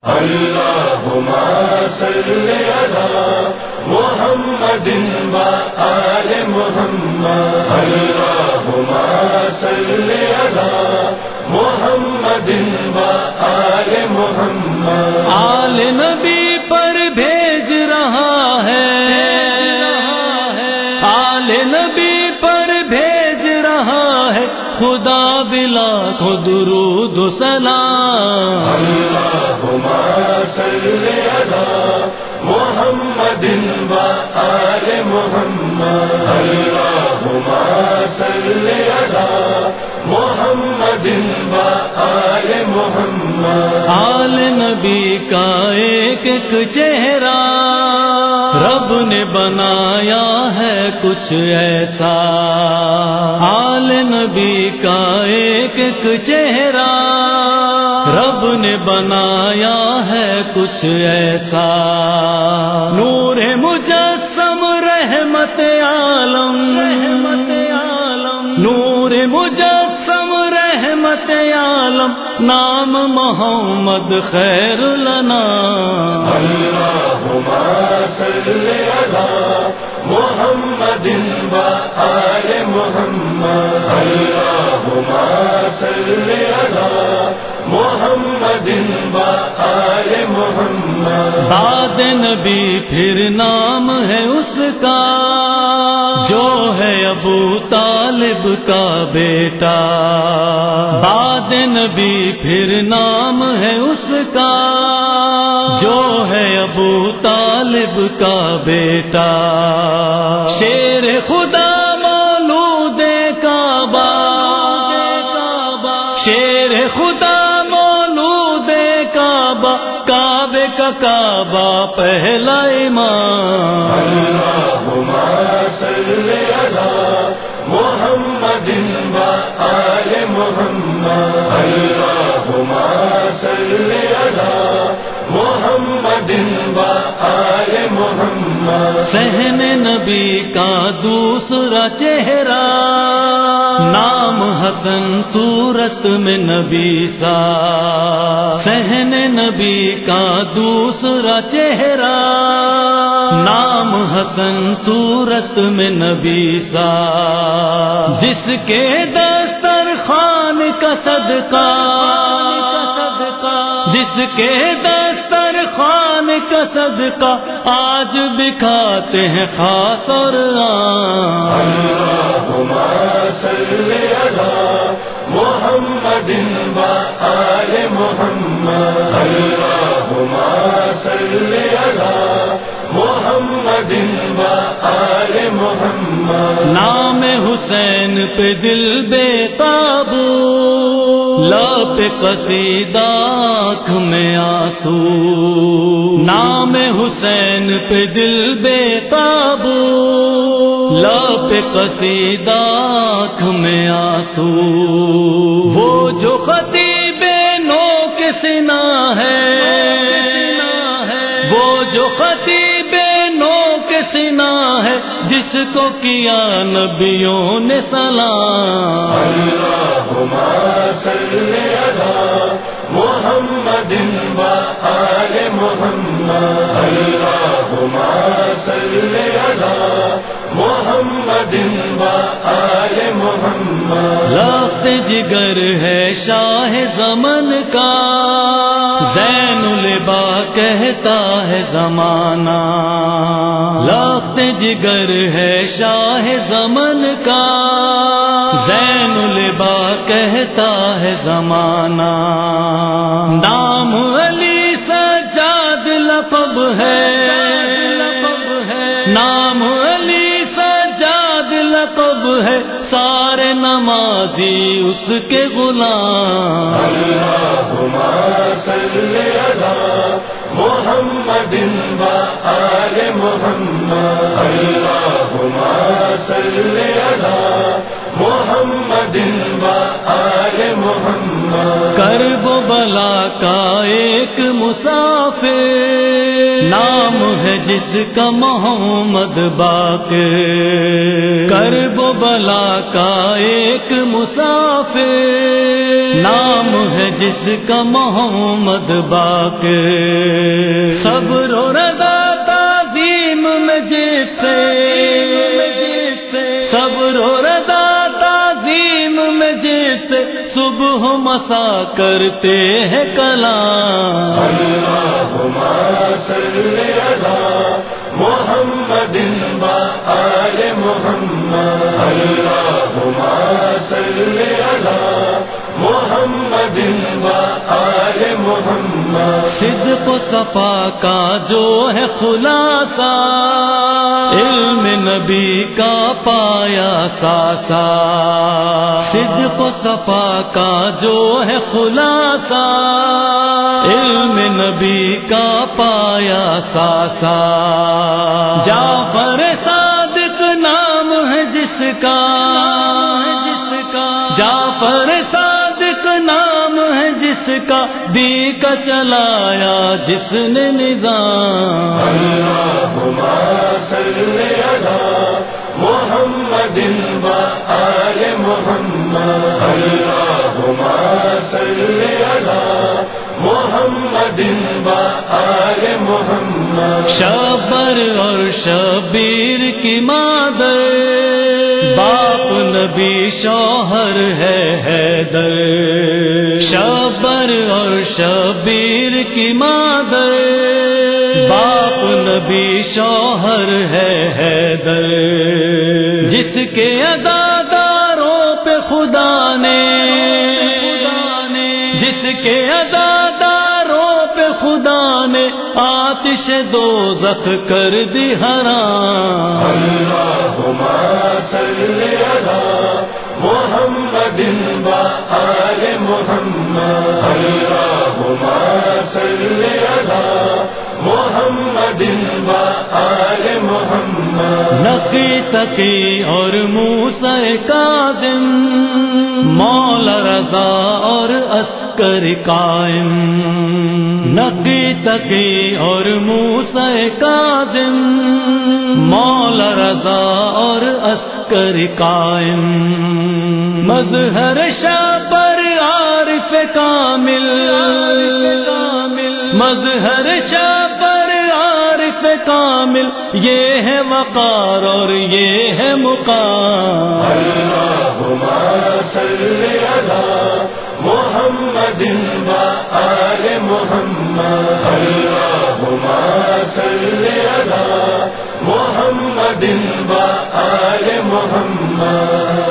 اللهم صل على محمد وآل محمد اللهم صل على محمد وآل محمد آل نبی پر بھیج رہا ہے، آل نبی پر بھیج رہا ہے خدا بلا کو درود و سلام۔ اللهم صل على محمد وآل محمد اللهم صل على محمد وآل محمد۔ آل نبی کا ایک ایک چہرہ رب نے بنایا ہے کچھ ایسا، آل نبی کا ایک ایک چہرہ رب نے بنایا ہے کچھ ایسا، نور مجسم رحمت عالم، نور مجسم رحمت عالم، نام محمد خیر لنا۔ اللهم صل على محمد وآل محمد اللهم صل على محمد وآل محمد۔ بعد نبی پھر نام ہے اس کا جو ہے ابو طالب کا بیٹا، بعد نبی پھر نام ہے اس کا جو ہے ابو طالب کا بیٹا، شیر خدا مولود کعبہ، شیر خدا مولود کعبہ، کعبے کا کعبہ پہلا امام۔ اللهم صل على محمد وآل محمد اللهم صل على محمد وآل محمد۔ صحن نبی کا دوسرا چہرہ، نام حسن صورت میں نبی سا، صحن نبی کا دوسرا چہرہ، نام حسن صورت میں نبی سا، جس کے دسترخوان کا صدقہ، جس کے دسترخوان کا صدقہ آج بکھاتے ہیں خاص اور عام۔ اللهم صل على محمد وآل محمد اللهم صل على محمد وآل محمد۔ نام حسین پہ دل بے قابو، لب قصیدہ آنکھ میں آنسو، نام حسین پہ دل بے قابو، لب قصیدہ آنکھ میں آنسو، وہ جو خطیب نو کے سنا ہے، وہ جو خطیب نو کے سنا ہے، جس کو کیا نبیوں نے سلام۔ اللهم صل على محمد وآل محمد اللهم صل على محمد وآل محمد۔ لخت جگر ہے شاہ زمن کا، زین البا کہتا ہے زمانہ، لخت جگر ہے شاہ زمن کا، زین البا کہتا ہے زمانہ، نام علی سجاد لقب ہے، نام علی سجاد لقب ہے، سارے نمازی اس کے غلام۔ اللهم صل على محمد وآل محمد اللهم صل على محمد وآل محمد۔ کرب و بلا کا ایک مسافر نام ہے جس کا محمد باقر، کرب و بلا کا ایک مسافر، نام ہے جس کا محمد باقر، صبر و رضا تعظیم میں جس سے، صبر و رضا تعظیم میں جس سے صبح و مسا کرتے ہیں کلام۔ اللہم صلی علی محمد و آل محمد، اللہم صلی علی محمد و آل محمد۔ صدق و صفا کا جو ہے خلاصہ، علم نبی کا پایا ساسا، صدق و صفا کا جو ہے خلاصہ، علم نبی کا پایا ساسا، جعفر صادق نام ہے جس کا، جعفر صادق نام ہے جس کا، دی کا چلایا جس نے نظام۔ اللہم صلی علی محمد و آل محمد، اللہم صلی علی محمد و آل محمد۔ شبر اور شبیر کی مادر، باپ نبی شوہر ہے حیدر، شبر اور شبیر کی مادر، باپ نبی شوہر ہے حیدر، جس کے عزاداروں پہ خدا نے، جس کے عزاداروں پہ خدا نے آتش دوزخ کر دی حرام۔ اللہم صلی علی محمد و آل محمد، اللہم صلی علی محمد و آل محمد۔ نقی تقی اور موسیٰ کاظم، مولا رضا اور عسکر قائم، نقی تقی اور موسیٰ کاظم، مولا رضا اور عسکر قائم، مظہر شاہ پر عارف کامل، مظہر شاہ پر عارف کامل، یہ ہے وقار اور یہ ہے مقام۔ اللہم صلی علی محمد و آل محمد، اللہم صلی علی محمد و آل محمد۔